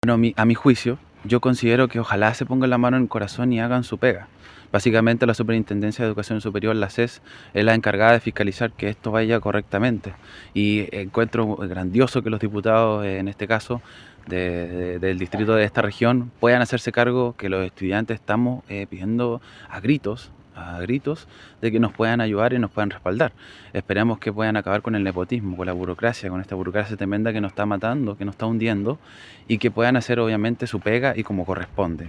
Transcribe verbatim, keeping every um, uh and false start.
Bueno, a mi, a mi juicio, yo considero que ojalá se pongan la mano en el corazón y hagan su pega. Básicamente la Superintendencia de Educación Superior, la S E S, es la encargada de fiscalizar que esto vaya correctamente. Y encuentro grandioso que los diputados, eh, en este caso, de- de- del distrito de esta región, puedan hacerse cargo que los estudiantes estamos eh, pidiendo a gritos, a gritos, de que nos puedan ayudar y nos puedan respaldar. Esperamos que puedan acabar con el nepotismo, con la burocracia, con esta burocracia tremenda que nos está matando, que nos está hundiendo, y que puedan hacer obviamente su pega y como corresponde.